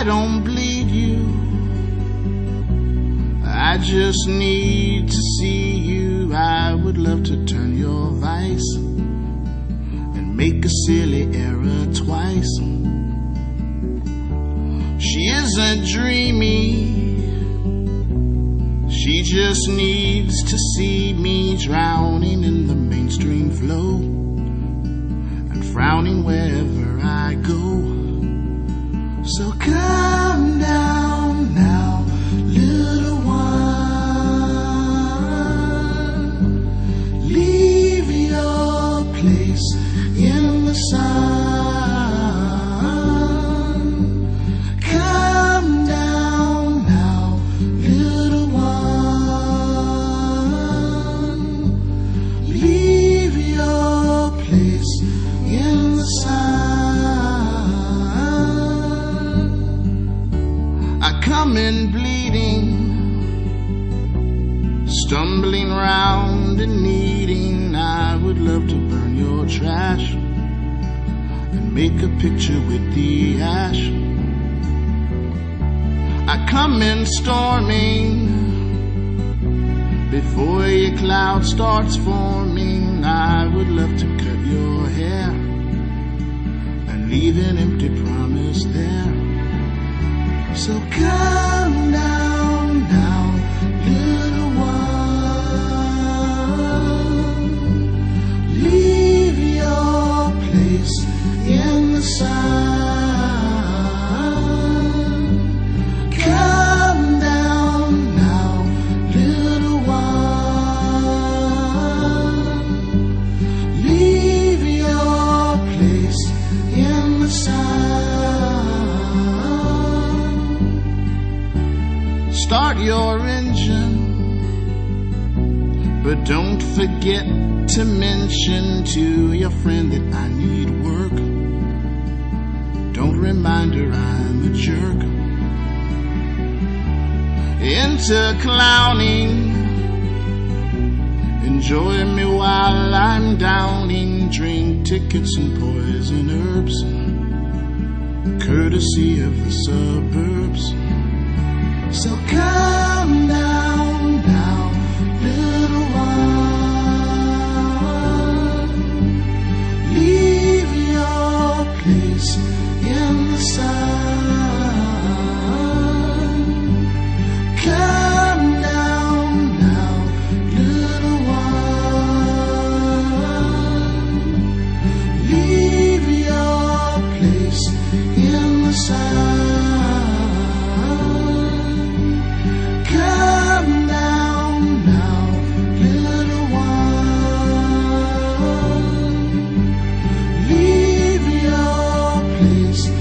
don't bleed you. I just need to see you. I would love to turn your vice and make a silly error twice. She isn't dreamy. She just needs to see me drowning in the mainstream flow and frowning wherever I go. So calm down now, little one. Leave your place in the sun. Calm down now, little one. Leave your place in the sun. I come in bleeding, stumbling round and needing. I would love to burn your trash and make a picture with the ash. I come in storming before your cloud starts forming. I would love to cut your hair and leave an empty promise there. So calm down now, little one. Leave your place in the sun. Calm down now, little one. Leave your place in the sun. Start your engine, but don't forget to mention to your friend that I need work. Don't remind her I'm a jerk. Into clowning, enjoy me while I'm downing. Drink tickets and poison herbs, courtesy of the suburbs. So calm down now, little one. Leave your place in the sun. Calm down now, little one. Leave your place in the sun. Calm down now, little one. Leave your place